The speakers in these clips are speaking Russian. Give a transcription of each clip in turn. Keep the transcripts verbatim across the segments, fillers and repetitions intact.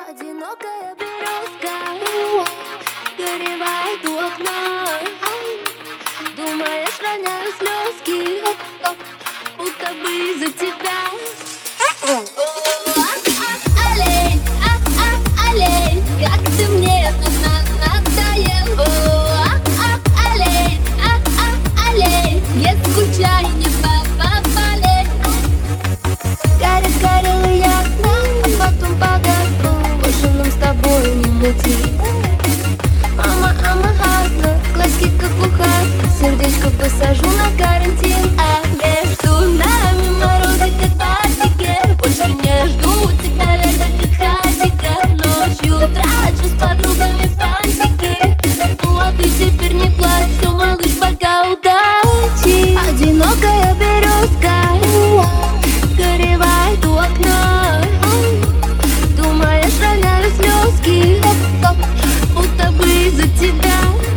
Одинокая березка горевает у окна. Думаешь, роняю слезки, будто бы из-за тебя. Олень, олень, как ты мне надоел. Олень, олень, я скучаю, не поболеть. Горят, горелые окна, а потом погаснут. Больше нам с тобой не найти. Мама, ама, хасна, глазки как ухат. Сердечко посажу на карантин. А между нами морозы как в Арктике. Больше не жду тебя лето как хатика. Ночью трачу с подругами фантики. Ну а ты теперь не плачь, все, малыш, пока, удачи. Одинокая березка горевает у окна. Думаешь, роняю слезки, будто бы из-за тебя.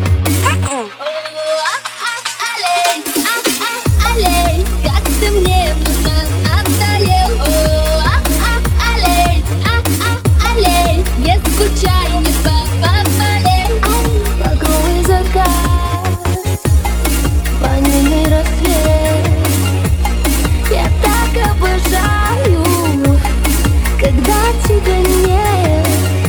Олень, олень, как ты мне надоел. Олень, олень, я скучаю, не поболеть. Багровый закат, ванильный рассвет. Я так обожаю, когда тебя нет.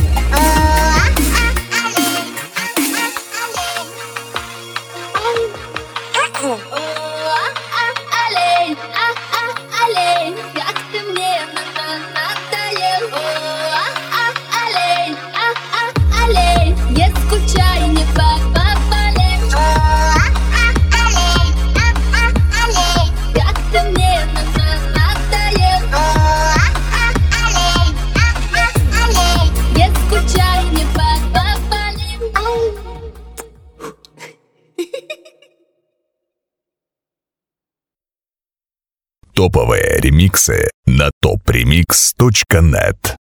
Олень, олень, как ты мне надоел. Олень, олень, я скучаю, не поболеть. Как ты мне надоел. Я скучаю, не поболеть. Топовые ремиксы на топ ремикс точка нет.